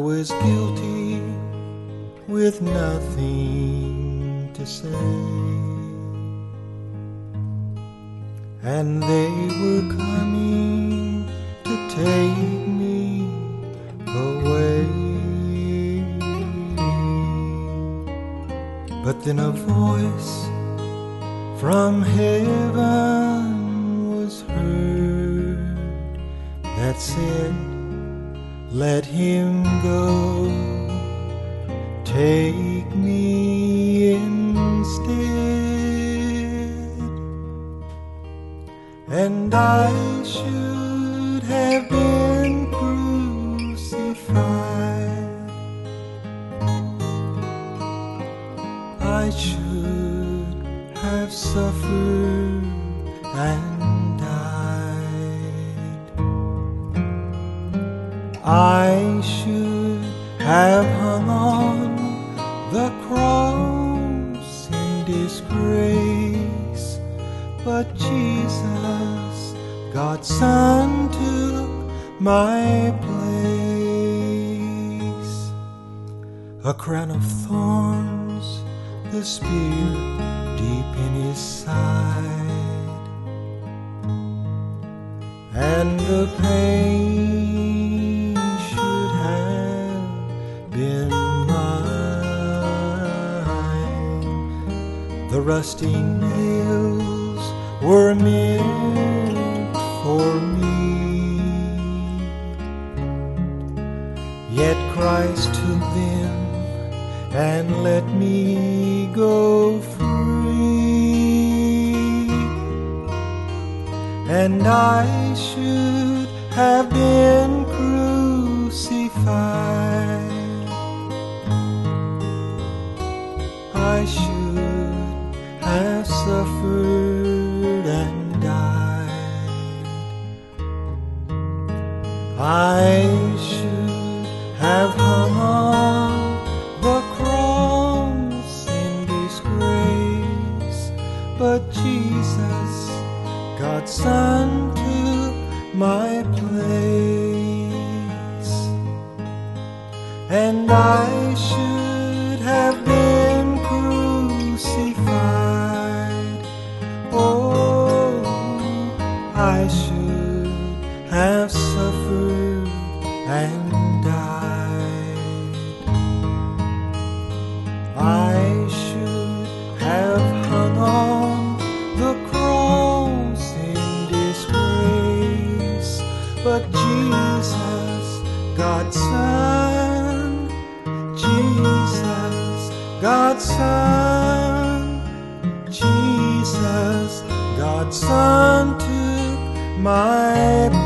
was guilty with nothing to say, and they were coming to take me away. But then a voice from heaven was heard that said, "Let him go, take me instead." And I should have been crucified, I should have suffered and died. I should have hung on the cross in disgrace, but Jesus, God's Son, took my place. A crown of thorns, the spear deep in his side, and the pain should have been mine. The rusty nails were meant for me, yet Christ took them and let me go free. And I should have been crucified, I should have suffered and died. I should have hung on the cross in disgrace, but Jesus, God's Son, took my place. And I should have been crucified, oh, I should have suffered and died. I should have hung on the cross in disgrace, but Jesus, God's Son, Jesus, God's Son, Jesus, God's Son, took my